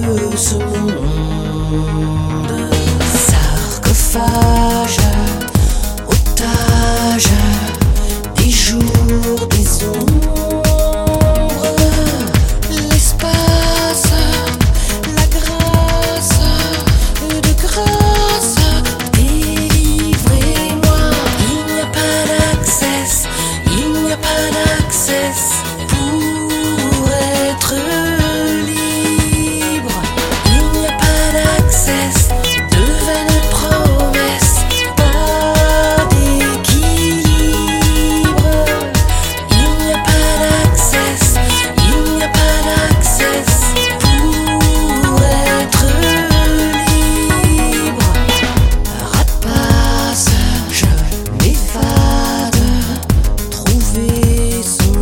ce monde. Sarcophage, otage, des jours, des ombres, l'espace, la grâce, de grâce, délivrez-moi. Il n'y a pas d'accès, il n'y a pas d'accès pour être libre. Il n'y a pas d'accès de vaines promesses, pas d'équilibre. Il n'y a pas d'accès, il n'y a pas d'accès pour être libre. Rapace, je m'évade, trouver son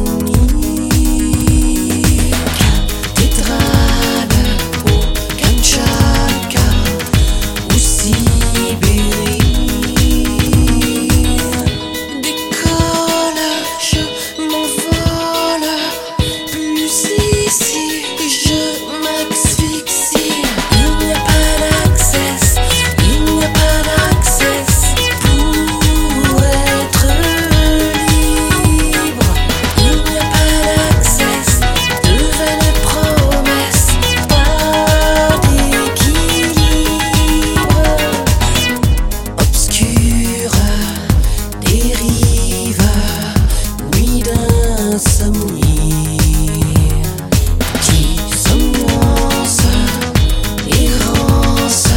nid. Cathédrale au Kamtchatka ou Sibérie. Décolle, je m'envole, plus ici, je m'asphyxie. Il n'y a pas d'accès, il n'y a pas d'accès pour être libre. Il n'y a pas d'accès de vaines promesses, pas d'équilibre. Obscure dérive, nuit d'insomnie, dissonance, errance,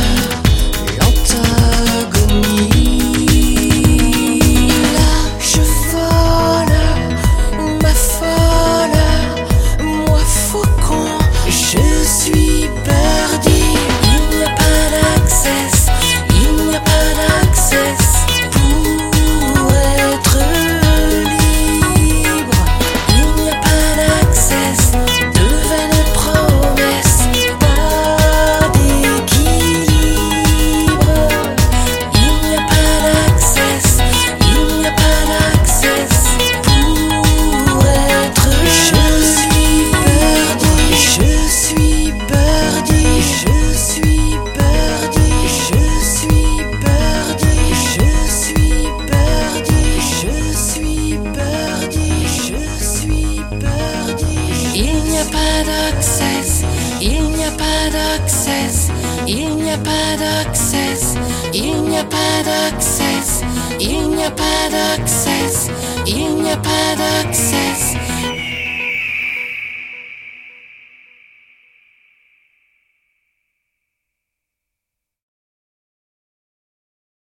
l'antagonie. Là je vole, m'affole, moi faucon, je suis perdu. Il n'y a pas d'accès, il n'y a pas d'accès pour être libre. Il n'y a pas d'accès de vaines promesses, pas d'équilibre. Il n'y a pas d'accès, il n'y a pas d'accès pour être libre. Je suis perdu, je suis perdu, je suis perdu, je suis perdu, je suis perdu, je suis perdu. Il n'y a pas d'accès, il n'y a pas d'accès, il n'y a pas d'accès, il n'y a pas d'accès, il n'y a pas d'accès, il n'y a pas d'accès.